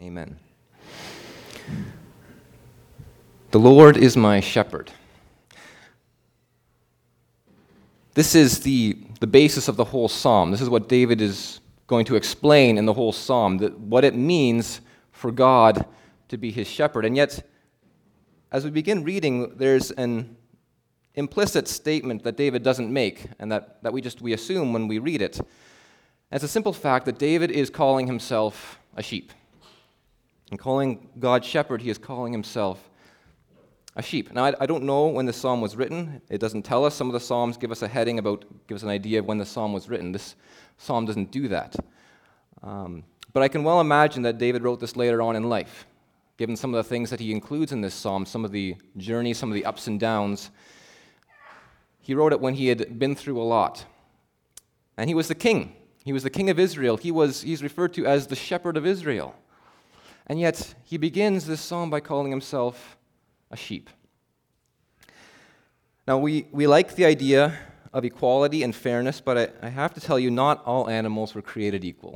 Amen. The Lord is my shepherd. This is the basis of the whole psalm. This is what David is going to explain in the whole psalm, that what it means for God to be his shepherd. And yet, as we begin reading, there's an implicit statement that David doesn't make, and that we assume when we read it. And it's a simple fact that David is calling himself a sheep. In calling God shepherd, he is calling himself a sheep. Now, I don't know when the psalm was written. It doesn't tell us. Some of the psalms give us a heading give us an idea of when the psalm was written. This psalm doesn't do that. But I can well imagine that David wrote this later on in life, given some of the things that he includes in this psalm, some of the journeys, some of the ups and downs. He wrote it when he had been through a lot. And he was the king. He was the king of Israel. He's referred to as the shepherd of Israel. And yet, he begins this psalm by calling himself a sheep. Now, we like the idea of equality and fairness, but I have to tell you, not all animals were created equal.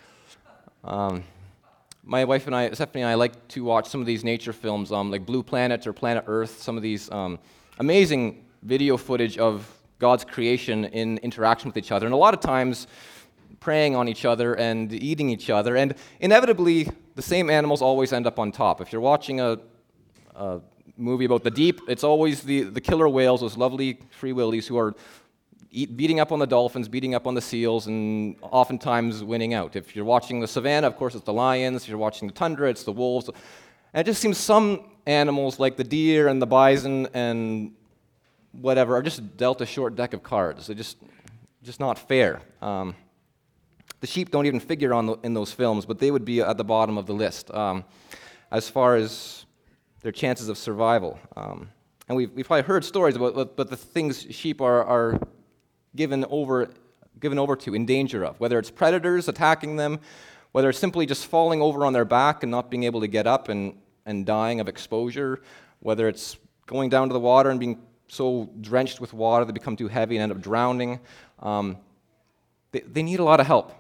My wife and I, Stephanie and I, like to watch some of these nature films, like Blue Planet or Planet Earth, some of these amazing video footage of God's creation in interaction with each other. And a lot of times, preying on each other and eating each other, and inevitably the same animals always end up on top. If you're watching a movie about the deep, it's always the killer whales, those lovely free willies who are beating up on the dolphins, beating up on the seals, and oftentimes winning out. If you're watching the savannah, of course it's the lions. If you're watching the tundra, it's the wolves. And it just seems some animals, like the deer and the bison and whatever, are just dealt a short deck of cards. They're just not fair. The sheep don't even figure in those films, but they would be at the bottom of the list as far as their chances of survival. And we've probably heard stories about the things sheep are given over to, in danger of, whether it's predators attacking them, whether it's simply just falling over on their back and not being able to get up and dying of exposure, whether it's going down to the water and being so drenched with water they become too heavy and end up drowning. They need a lot of help.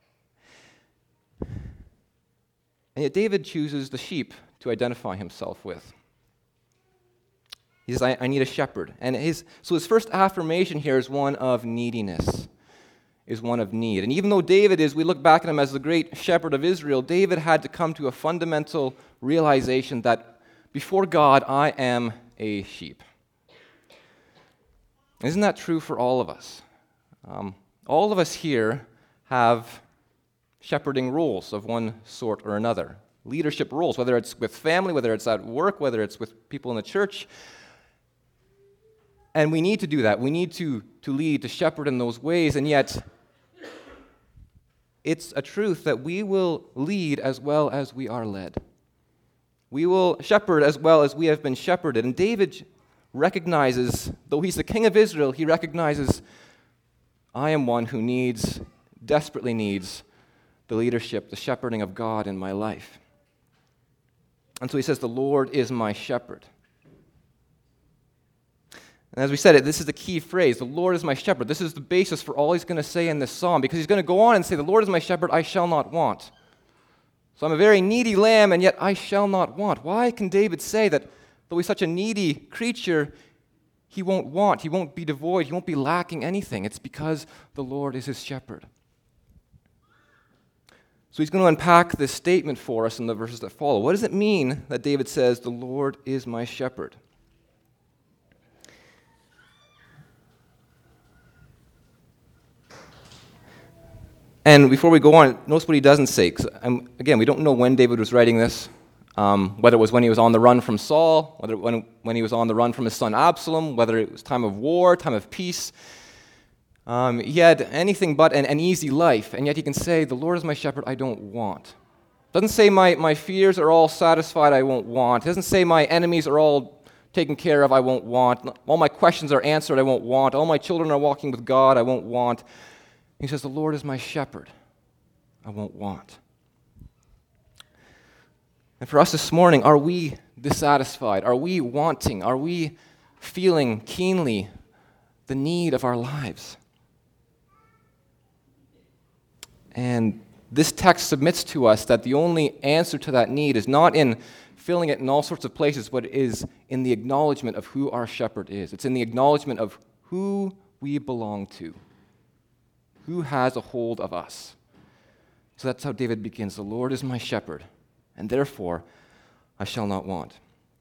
And yet David chooses the sheep to identify himself with. He says, I need a shepherd. And his first affirmation here is one of neediness, is one of need. And even though we look back at him as the great shepherd of Israel, David had to come to a fundamental realization that before God, I am a sheep. Isn't that true for all of us? All of us here have shepherding roles of one sort or another. Leadership roles, whether it's with family, whether it's at work, whether it's with people in the church. And we need to do that. We need to lead, to shepherd in those ways. And yet, it's a truth that we will lead as well as we are led. We will shepherd as well as we have been shepherded. And David recognizes, though he's the king of Israel, he recognizes, I am one who desperately needs the leadership, the shepherding of God in my life. And so he says, the Lord is my shepherd. And as we said, this is the key phrase, the Lord is my shepherd. This is the basis for all he's going to say in this psalm, because he's going to go on and say, the Lord is my shepherd, I shall not want. So I'm a very needy lamb, and yet I shall not want. Why can David say that though he's such a needy creature, he won't want, he won't be devoid, he won't be lacking anything? It's because the Lord is his shepherd. So he's going to unpack this statement for us in the verses that follow. What does it mean that David says, the Lord is my shepherd? And before we go on, notice what he doesn't say. Again, we don't know when David was writing this, whether it was when he was on the run from Saul, whether when he was on the run from his son Absalom, whether it was time of war, time of peace. He had anything but an easy life, and yet he can say, the Lord is my shepherd, I don't want. Doesn't say my fears are all satisfied, I won't want. Doesn't say my enemies are all taken care of, I won't want. All my questions are answered, I won't want. All my children are walking with God, I won't want. He says, the Lord is my shepherd, I won't want. And for us this morning, are we dissatisfied? Are we wanting? Are we feeling keenly the need of our lives? And this text submits to us that the only answer to that need is not in filling it in all sorts of places, but it is in the acknowledgement of who our shepherd is. It's in the acknowledgement of who we belong to, who has a hold of us. So that's how David begins. The Lord is my shepherd, and therefore I shall not want.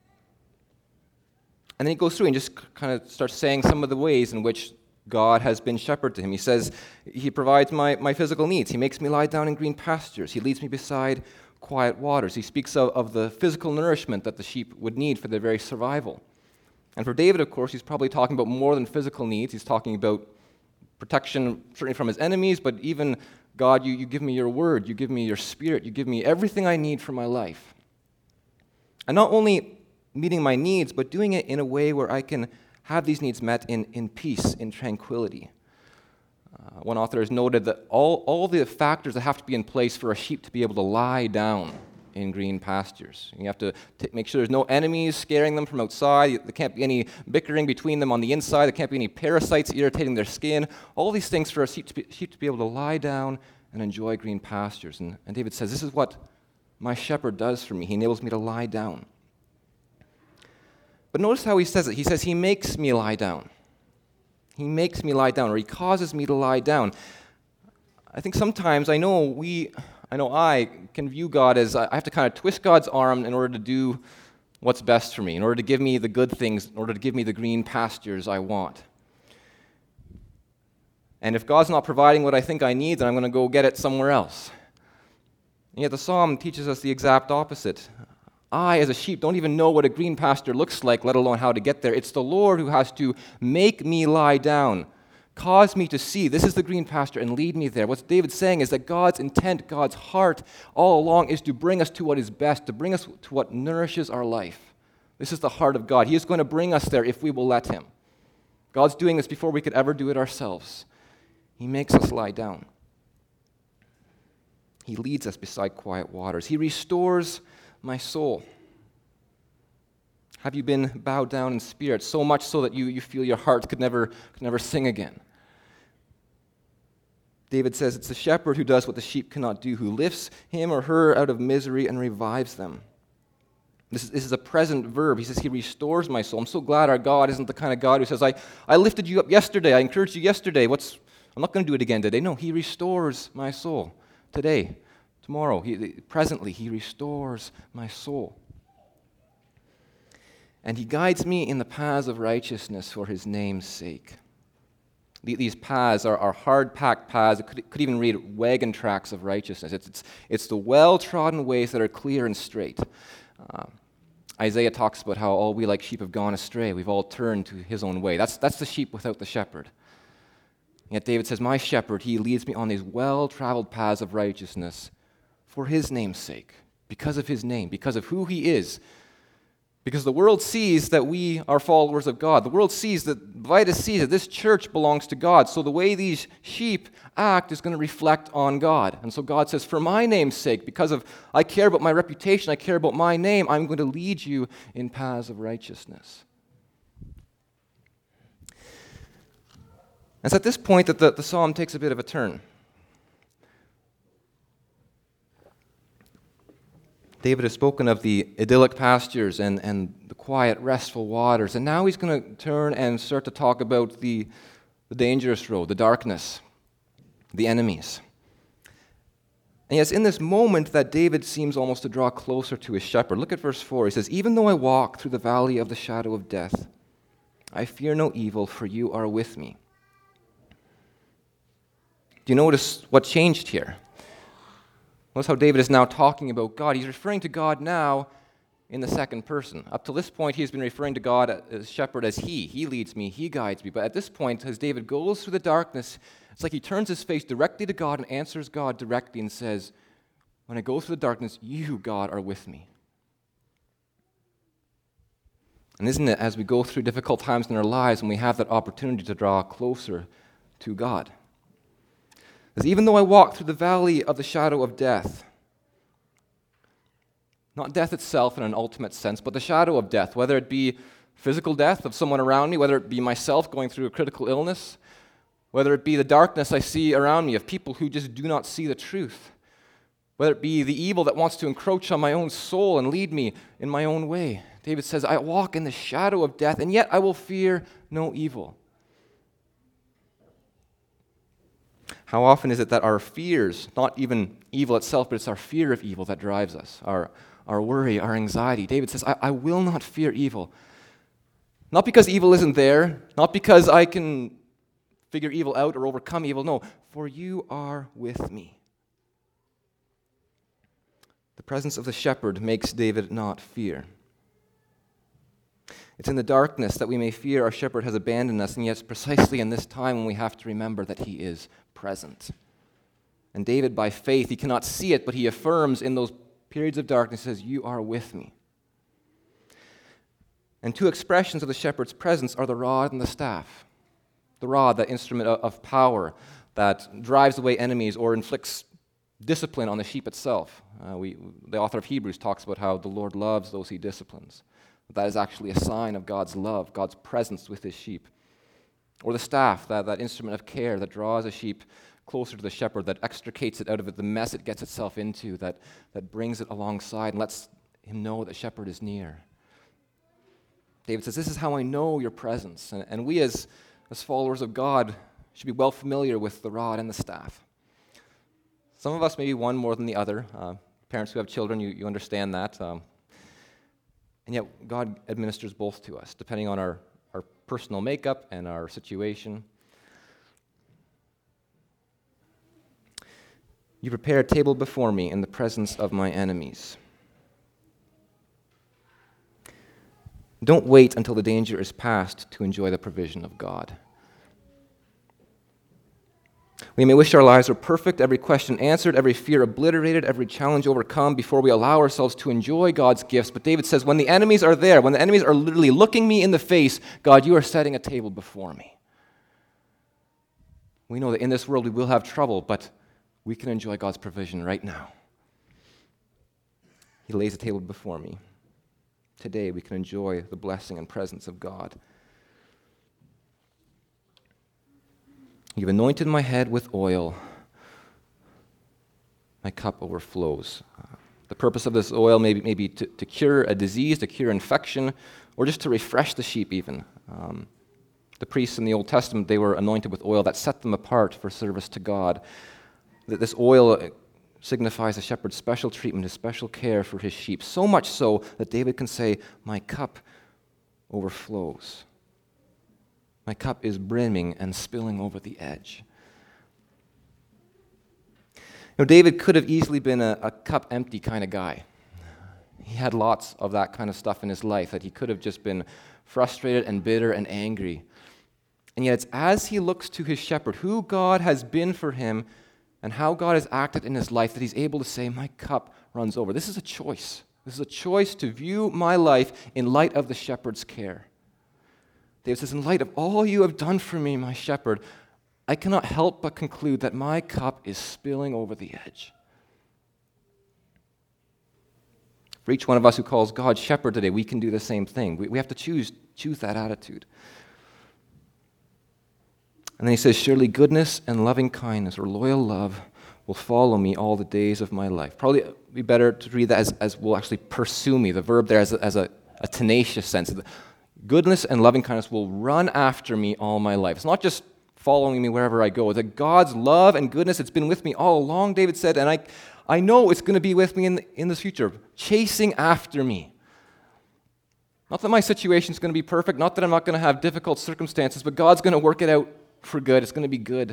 And then he goes through and just kind of starts saying some of the ways in which God has been shepherd to him. He says, he provides my physical needs. He makes me lie down in green pastures. He leads me beside quiet waters. He speaks of the physical nourishment that the sheep would need for their very survival. And for David, of course, he's probably talking about more than physical needs. He's talking about protection, certainly from his enemies, but even, God, you give me your word, you give me your spirit, you give me everything I need for my life. And not only meeting my needs, but doing it in a way where I can have these needs met in peace, in tranquility. One author has noted that all the factors that have to be in place for a sheep to be able to lie down in green pastures. You have to make sure there's no enemies scaring them from outside. There can't be any bickering between them on the inside. There can't be any parasites irritating their skin. All these things for a sheep to be able to lie down and enjoy green pastures. And David says, this is what my shepherd does for me. He enables me to lie down. But notice how he says it. He says, he makes me lie down. He makes me lie down, or he causes me to lie down. I think sometimes I can view God as I have to kind of twist God's arm in order to do what's best for me, in order to give me the good things, in order to give me the green pastures I want. And if God's not providing what I think I need, then I'm going to go get it somewhere else. And yet the psalm teaches us the exact opposite. I, as a sheep, don't even know what a green pasture looks like, let alone how to get there. It's the Lord who has to make me lie down, cause me to see this is the green pasture, and lead me there. What David's saying is that God's intent, God's heart all along is to bring us to what is best, to bring us to what nourishes our life. This is the heart of God. He is going to bring us there if we will let him. God's doing this before we could ever do it ourselves. He makes us lie down. He leads us beside quiet waters. He restores my soul. Have you been bowed down in spirit, so much so that you feel your heart could never sing again? David says it's the shepherd who does what the sheep cannot do, who lifts him or her out of misery and revives them. This is a present verb. He says he restores my soul. I'm so glad our God isn't the kind of God who says, I lifted you up yesterday, I encouraged you yesterday, I'm not going to do it again today. No, he restores my soul today. Tomorrow, presently, he restores my soul. And he guides me in the paths of righteousness for his name's sake. These paths are hard-packed paths. It could even read wagon tracks of righteousness. It's the well-trodden ways that are clear and straight. Isaiah talks about how all we like sheep have gone astray. We've all turned to his own way. That's the sheep without the shepherd. Yet David says, my shepherd, he leads me on these well-traveled paths of righteousness for his name's sake, because of his name, because of who he is. Because the world sees that we are followers of God. The world sees that, Vitus sees that this church belongs to God. So the way these sheep act is going to reflect on God. And so God says, for my name's sake, because of I care about my reputation, I care about my name, I'm going to lead you in paths of righteousness. And it's at this point that the psalm takes a bit of a turn. David has spoken of the idyllic pastures and the quiet, restful waters, and now he's going to turn and start to talk about the dangerous road, the darkness, the enemies. And yes, in this moment that David seems almost to draw closer to his shepherd. Look at verse 4. He says, even though I walk through the valley of the shadow of death, I fear no evil, for you are with me. Do you notice what changed here? Notice how David is now talking about God. He's referring to God now in the second person. Up to this point, he's been referring to God as shepherd as he. He leads me, he guides me. But at this point, as David goes through the darkness, it's like he turns his face directly to God and answers God directly and says, when I go through the darkness, you, God, are with me. And isn't it as we go through difficult times in our lives when we have that opportunity to draw closer to God? Because even though I walk through the valley of the shadow of death, not death itself in an ultimate sense, but the shadow of death, whether it be physical death of someone around me, whether it be myself going through a critical illness, whether it be the darkness I see around me of people who just do not see the truth, whether it be the evil that wants to encroach on my own soul and lead me in my own way. David says, I walk in the shadow of death, and yet I will fear no evil. How often is it that our fears, not even evil itself, but it's our fear of evil that drives us, our worry, our anxiety. David says, I will not fear evil. Not because evil isn't there, not because I can figure evil out or overcome evil. No, for you are with me. The presence of the shepherd makes David not fear. It's in the darkness that we may fear our shepherd has abandoned us, and yet it's precisely in this time when we have to remember that he is present. And David, by faith, he cannot see it, but he affirms in those periods of darkness, says, you are with me. And two expressions of the shepherd's presence are the rod and the staff. The rod, that instrument of power that drives away enemies or inflicts discipline on the sheep itself. The author of Hebrews talks about how the Lord loves those he disciplines. That is actually a sign of God's love, God's presence with his sheep. Or the staff, that instrument of care that draws a sheep closer to the shepherd, that extricates it out of the mess it gets itself into, that brings it alongside and lets him know that the shepherd is near. David says, this is how I know your presence. And we as followers of God should be well familiar with the rod and the staff. Some of us maybe one more than the other. Parents who have children, you understand that. And yet God administers both to us, depending on our personal makeup and our situation. You prepare a table before me in the presence of my enemies. Don't wait until the danger is past to enjoy the provision of God. We may wish our lives were perfect, every question answered, every fear obliterated, every challenge overcome before we allow ourselves to enjoy God's gifts. But David says, when the enemies are there, when the enemies are literally looking me in the face, God, you are setting a table before me. We know that in this world we will have trouble, but we can enjoy God's provision right now. He lays a table before me. Today we can enjoy the blessing and presence of God. You've anointed my head with oil. My cup overflows. The purpose of this oil may be to cure a disease, to cure infection, or just to refresh the sheep even. The priests in the Old Testament, they were anointed with oil that set them apart for service to God. That this oil signifies a shepherd's special treatment, his special care for his sheep, so much so that David can say, my cup overflows. My cup is brimming and spilling over the edge. David could have easily been a cup empty kind of guy. He had lots of that kind of stuff in his life, that he could have just been frustrated and bitter and angry. And yet it's as he looks to his shepherd, who God has been for him, and how God has acted in his life, that he's able to say, my cup runs over. This is a choice. This is a choice to view my life in light of the shepherd's care. David says, in light of all you have done for me, my shepherd, I cannot help but conclude that my cup is spilling over the edge. For each one of us who calls God shepherd today, we can do the same thing. We have to choose that attitude. And then he says, surely goodness and loving kindness or loyal love will follow me all the days of my life. Probably it would be better to read that as will actually pursue me. The verb there as a tenacious sense. Goodness and loving kindness will run after me all my life. It's not just following me wherever I go. It's that God's love and goodness, it's been with me all along, David said, and I know it's going to be with me in the future, chasing after me. Not that my situation is going to be perfect, not that I'm not going to have difficult circumstances, but God's going to work it out for good. It's going to be good.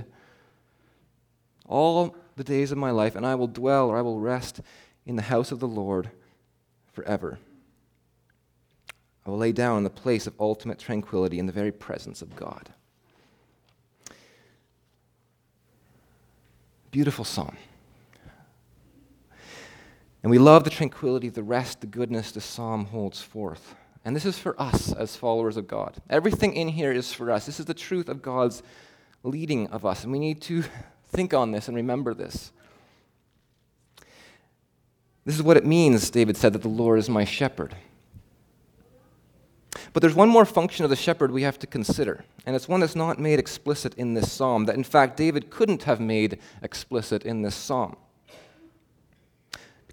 All the days of my life, and I will dwell or I will rest in the house of the Lord forever. I will lay down in the place of ultimate tranquility in the very presence of God. Beautiful psalm. And we love the tranquility, the rest, the goodness the psalm holds forth. And this is for us as followers of God. Everything in here is for us. This is the truth of God's leading of us. And we need to think on this and remember this. This is what it means, David said, that the Lord is my shepherd. But there's one more function of the shepherd we have to consider, and it's one that's not made explicit in this psalm, that in fact David couldn't have made explicit in this psalm.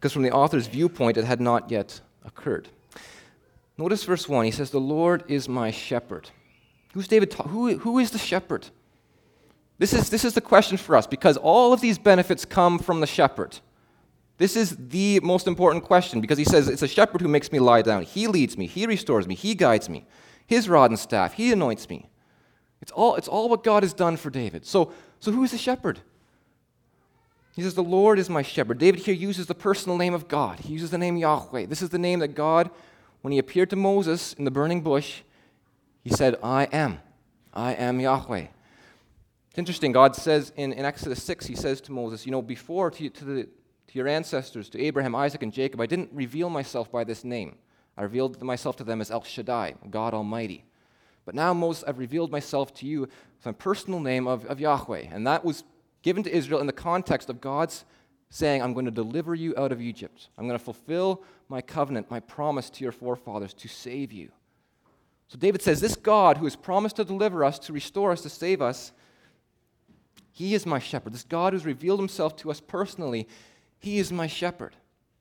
because from the author's viewpoint, it had not yet occurred. Notice verse 1. He says, "The Lord is my shepherd." Who's David? Who is the shepherd? This is the question for us, because all of these benefits come from the shepherd. This is the most important question, because he says, it's a shepherd who makes me lie down. He leads me. He restores me. He guides me. His rod and staff. He anoints me. It's all what God has done for David. So who is the shepherd? He says, "The Lord is my shepherd." David here uses the personal name of God. He uses the name Yahweh. This is the name that God, when he appeared to Moses in the burning bush, he said, I am Yahweh. It's interesting, God says in Exodus 6, he says to Moses, before to your ancestors, to Abraham, Isaac, and Jacob, I didn't reveal myself by this name. I revealed myself to them as El Shaddai, God Almighty. But now, Moses, I've revealed myself to you with my personal name of Yahweh. And that was given to Israel in the context of God's saying, I'm going to deliver you out of Egypt. I'm going to fulfill my covenant, my promise to your forefathers to save you. So David says, this God who has promised to deliver us, to restore us, to save us, he is my shepherd. This God who's revealed himself to us personally, he is my shepherd.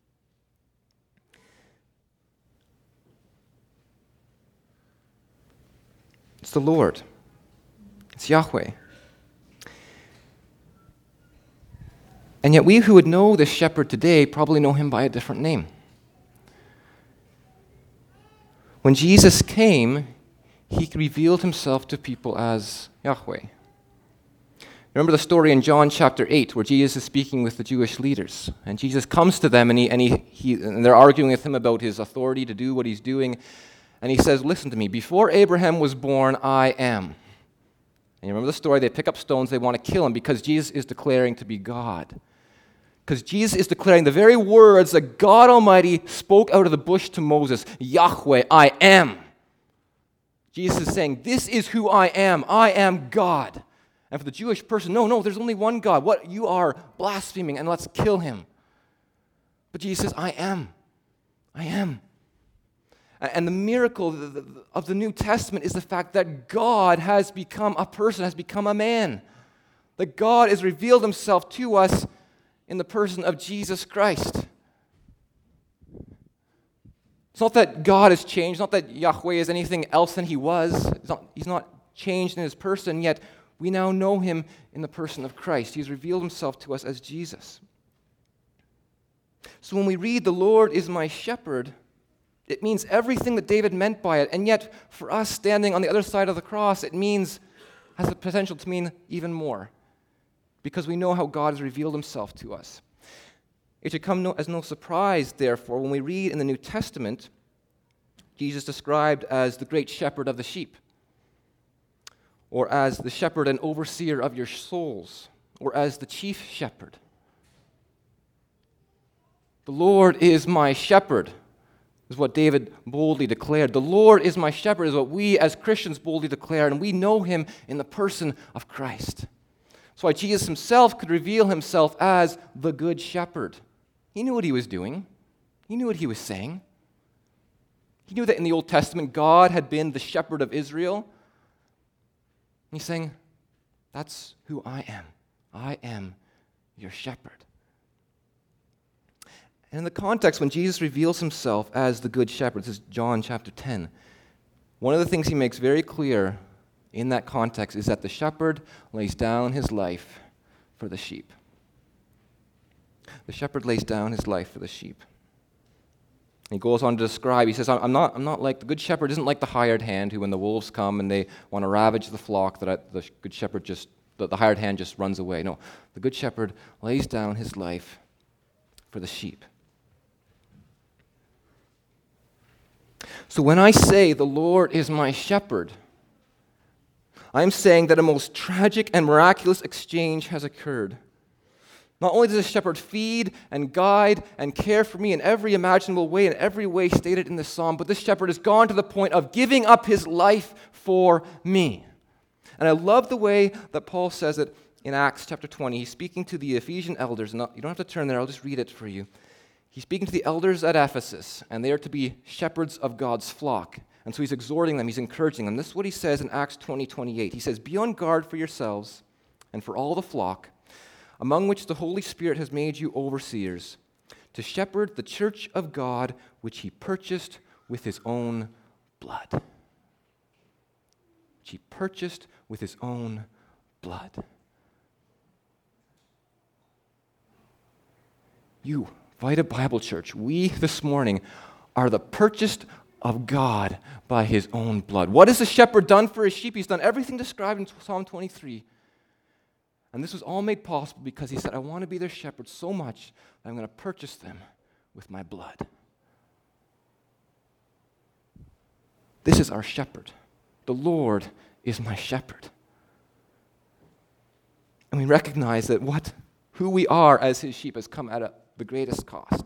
It's the Lord. It's Yahweh. And yet we who would know this shepherd today probably know him by a different name. When Jesus came, he revealed himself to people as Yahweh. Remember the story in John chapter 8 where Jesus is speaking with the Jewish leaders. And Jesus comes to them and they're arguing with him about his authority to do what he's doing. And he says, listen to me, before Abraham was born, I am. And you remember the story, they pick up stones, they want to kill him because Jesus is declaring to be God. Because Jesus is declaring the very words that God Almighty spoke out of the bush to Moses, Yahweh, I am. Jesus is saying, this is who I am God. And for the Jewish person, no, there's only one God. What? You are blaspheming, and let's kill him. But Jesus says, I am. And the miracle of the New Testament is the fact that God has become a person, has become a man. That God has revealed himself to us in the person of Jesus Christ. It's not that God has changed, not that Yahweh is anything else than he was. He's not changed in his person, yet we now know him in the person of Christ. He's revealed himself to us as Jesus. So when we read, the Lord is my shepherd, it means everything that David meant by it. And yet, for us standing on the other side of the cross, has the potential to mean even more. Because we know how God has revealed himself to us. It should come as no surprise, therefore, when we read in the New Testament, Jesus described as the great shepherd of the sheep, or as the shepherd and overseer of your souls, or as the chief shepherd. The Lord is my shepherd, is what David boldly declared. The Lord is my shepherd is what we as Christians boldly declare, and we know him in the person of Christ. That's why Jesus himself could reveal himself as the good shepherd. He knew what he was doing. He knew what he was saying. He knew that in the Old Testament, God had been the shepherd of Israel. And he's saying, that's who I am. I am your shepherd. And in the context, when Jesus reveals himself as the good shepherd, this is John chapter 10, one of the things he makes very clear in that context is that the shepherd lays down his life for the sheep. The shepherd lays down his life for the sheep. He goes on to describe, he says, I'm not like, the good shepherd isn't like the hired hand who when the wolves come and they want to ravage the flock, that the good shepherd the hired hand just runs away. No, the good shepherd lays down his life for the sheep. So when I say the Lord is my shepherd, I'm saying that a most tragic and miraculous exchange has occurred. Not only does the shepherd feed and guide and care for me in every imaginable way, in every way stated in this psalm, but this shepherd has gone to the point of giving up his life for me. And I love the way that Paul says it in Acts chapter 20. He's speaking to the Ephesian elders. You don't have to turn there, I'll just read it for you. He's speaking to the elders at Ephesus, and they are to be shepherds of God's flock. And so he's exhorting them, he's encouraging them. This is what he says in Acts 20:28. He says, "Be on guard for yourselves and for all the flock, among which the Holy Spirit has made you overseers, to shepherd the church of God, which he purchased with his own blood. Which he purchased with his own blood. You, Vita Bible Church, we this morning are the purchased of God by his own blood. What has the shepherd done for his sheep? He's done everything described in Psalm 23. And this was all made possible because he said, I want to be their shepherd so much that I'm going to purchase them with my blood. This is our shepherd. The Lord is my shepherd. And we recognize that who we are as his sheep has come at the greatest cost.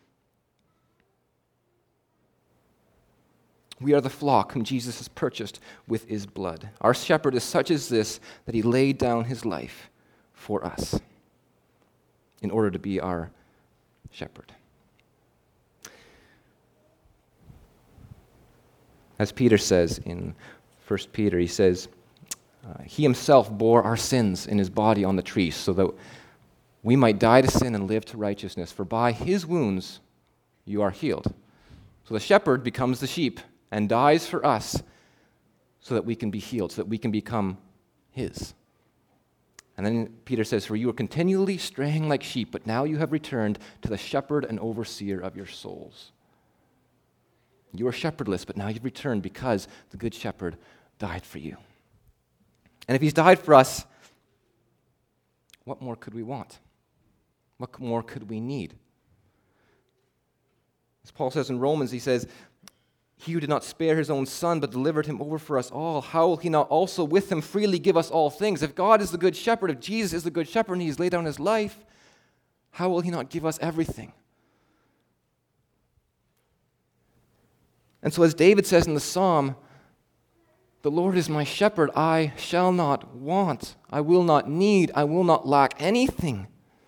We are the flock whom Jesus has purchased with his blood. Our shepherd is such as this, that he laid down his life for us in order to be our shepherd. As Peter says in 1 Peter, he says, he himself bore our sins in his body on the tree so that we might die to sin and live to righteousness. For by his wounds you are healed. So the shepherd becomes the sheep and dies for us so that we can be healed, so that we can become his. And then Peter says, for you are continually straying like sheep, but now you have returned to the shepherd and overseer of your souls. You are shepherdless, but now you've returned because the good shepherd died for you. And if he's died for us, what more could we want? What more could we need? As Paul says in Romans, he says, he who did not spare his own son, but delivered him over for us all, how will he not also with him freely give us all things? If God is the good shepherd, if Jesus is the good shepherd and he's laid down his life, how will he not give us everything? And so as David says in the psalm, the Lord is my shepherd, I shall not want, I will not need, I will not lack anything.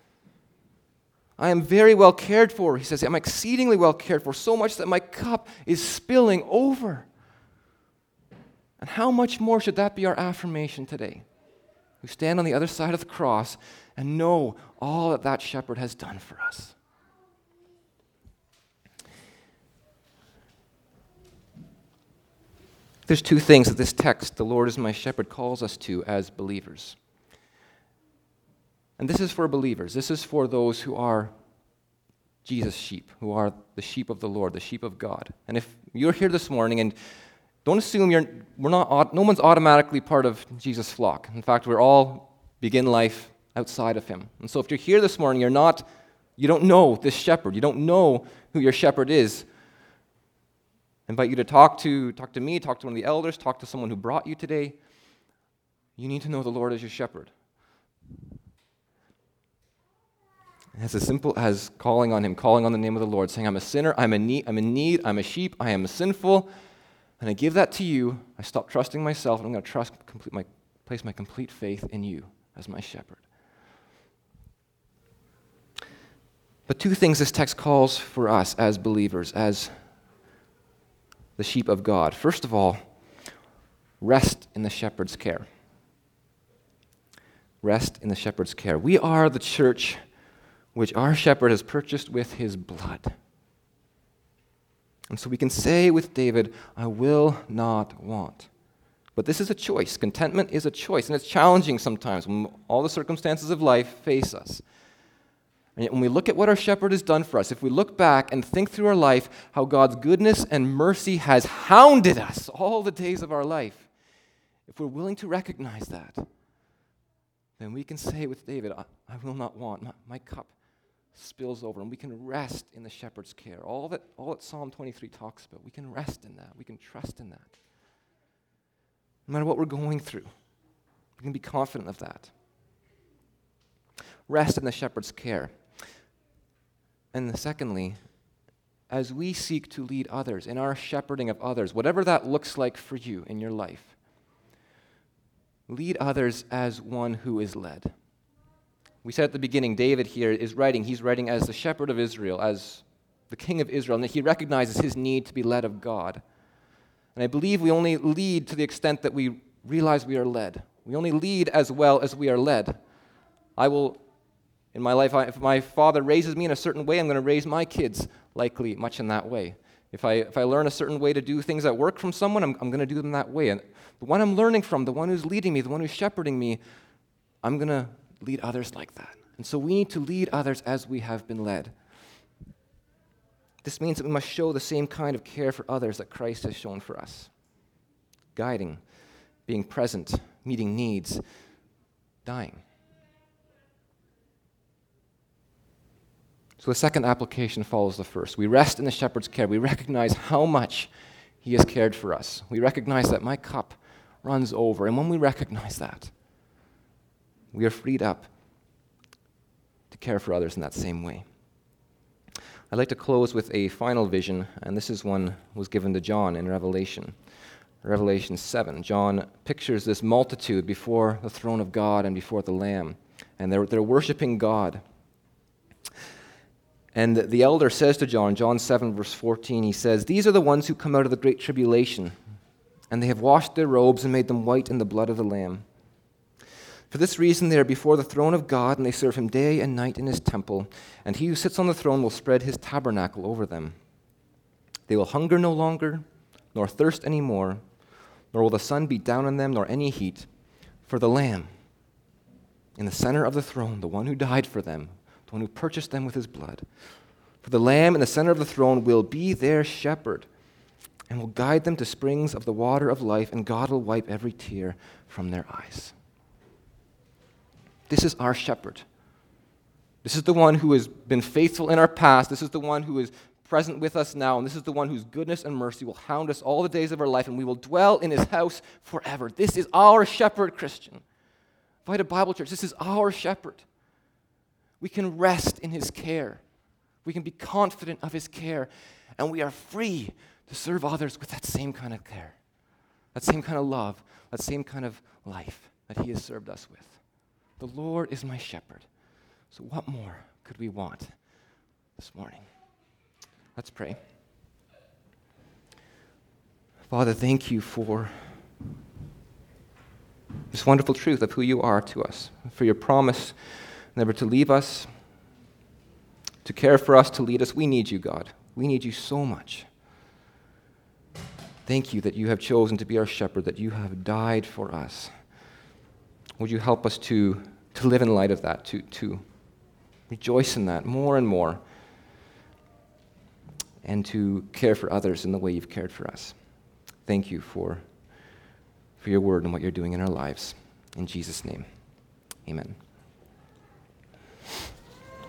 I am very well cared for. He says, I'm exceedingly well cared for, so much that my cup is spilling over. And how much more should that be our affirmation today? We stand on the other side of the cross and know all that that shepherd has done for us. There's two things that this text, the Lord is my shepherd, calls us to as believers. And this is for believers. This is for those who are Jesus' sheep, who are the sheep of the Lord, the sheep of God. And if you're here this morning, and don't assume no one's automatically part of Jesus' flock. In fact, we're all begin life outside of him. And so if you're here this morning, you don't know this shepherd. You don't know who your shepherd is. I invite you to talk to me, talk to one of the elders, talk to someone who brought you today. You need to know the Lord as your shepherd. It's as simple as calling on him, calling on the name of the Lord, saying, I'm a sinner, I'm in need, I'm a sheep, I am sinful, and I give that to you. I stop trusting myself, and I'm going to place my complete faith in you as my shepherd. But two things this text calls for us as believers, as the sheep of God. First of all, rest in the shepherd's care. Rest in the shepherd's care. We are the church which our shepherd has purchased with his blood. And so we can say with David, I will not want. But this is a choice. Contentment is a choice, and it's challenging sometimes when all the circumstances of life face us. And yet when we look at what our shepherd has done for us, if we look back and think through our life how God's goodness and mercy has hounded us all the days of our life, if we're willing to recognize that, then we can say with David, I will not want. My cup spills over, and we can rest in the shepherd's care. All that Psalm 23 talks about, we can rest in that. We can trust in that. No matter what we're going through, we can be confident of that. Rest in the shepherd's care. And secondly, as we seek to lead others in our shepherding of others, whatever that looks like for you in your life, lead others as one who is led. We said at the beginning, David here is writing. He's writing as the shepherd of Israel, as the king of Israel, and he recognizes his need to be led of God. And I believe we only lead to the extent that we realize we are led. We only lead as well as we are led. I will In my life, if my father raises me in a certain way, I'm going to raise my kids likely much in that way. If I learn a certain way to do things at work from someone, I'm going to do them that way. And the one I'm learning from, the one who's leading me, the one who's shepherding me, I'm going to lead others like that. And so we need to lead others as we have been led. This means that we must show the same kind of care for others that Christ has shown for us. Guiding, being present, meeting needs, dying. So the second application follows the first. We rest in the shepherd's care. We recognize how much he has cared for us. We recognize that my cup runs over. And when we recognize that, we are freed up to care for others in that same way. I'd like to close with a final vision, and this is one was given to John in Revelation. Revelation 7. John pictures this multitude before the throne of God and before the Lamb, and they're worshiping God. And the elder says to John, John 7, verse 14, he says, "These are the ones who come out of the great tribulation, and they have washed their robes and made them white in the blood of the Lamb. For this reason they are before the throne of God, and they serve him day and night in his temple, and he who sits on the throne will spread his tabernacle over them. They will hunger no longer, nor thirst any more, nor will the sun beat down on them, nor any heat, for the Lamb in the center of the throne, the one who died for them, the one who purchased them with his blood. For the Lamb in the center of the throne will be their shepherd and will guide them to springs of the water of life, and God will wipe every tear from their eyes." This is our shepherd. This is the one who has been faithful in our past. This is the one who is present with us now, and this is the one whose goodness and mercy will hound us all the days of our life, and we will dwell in his house forever. This is our shepherd, Christian. Vita Bible Church, this is our shepherd. We can rest in his care. We can be confident of his care, and we are free to serve others with that same kind of care, that same kind of love, that same kind of life that he has served us with. The Lord is my shepherd. So what more could we want this morning? Let's pray. Father, thank you for this wonderful truth of who you are to us, for your promise never to leave us, to care for us, to lead us. We need you, God. We need you so much. Thank you that you have chosen to be our shepherd, that you have died for us. Would you help us to live in light of that, to rejoice in that more and more, and to care for others in the way you've cared for us. Thank you for your word and what you're doing in our lives. In Jesus' name, amen.